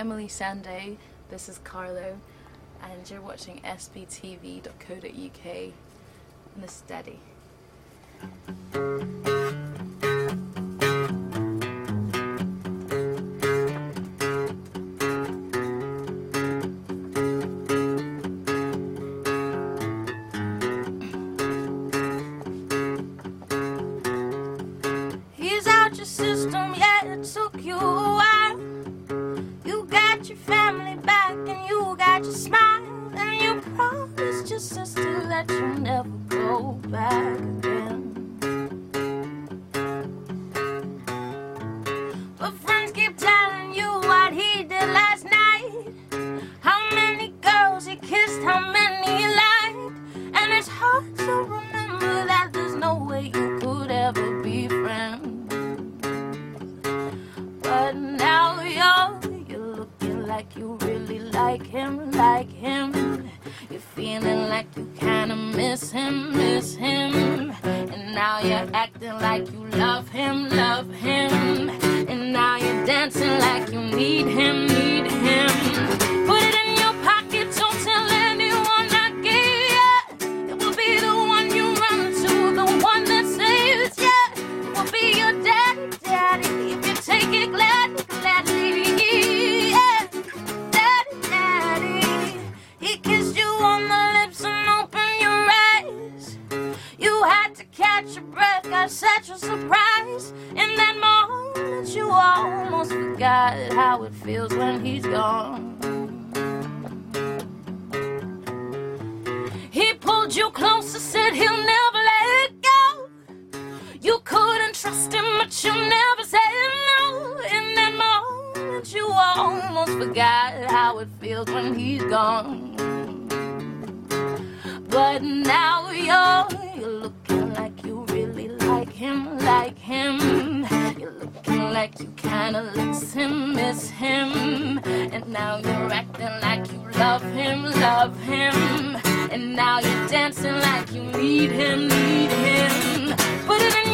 Emily Sando. This is Carlo, and you're watching sbtv.co.uk. And this is Daddy. He's out your system, yeah, it took you a while. You got your family back and you got your smile, and you promised your sister that you'll never go back again. But friends keep telling you what he did last night, how many girls he kissed, how many he liked, and it's hard to remember that there's no way you could ever be friends. But now you're looking like you really like him, like him. You're feeling like you kinda miss him. And now you're acting like you love him. And now you're dancing like you need him. Put it in your pocket, don't tell anyone I gave ya. It will be the one you run to, the one that saves ya. It will be your daddy, if you take it gladly, yeah. Daddy, he kissed you on the lips and opened your eyes. You had to catch your breath, got such a surprise. In that moment you almost forgot how it feels when he's gone. He pulled you closer, said he'll never let go. You couldn't trust him, but you never said no. In that moment you almost forgot how it feels when he's gone. But now you're looking like you really like him. You're looking like you kinda miss him. And now you're acting like you love him. And now you're dancing like you need him. Put it in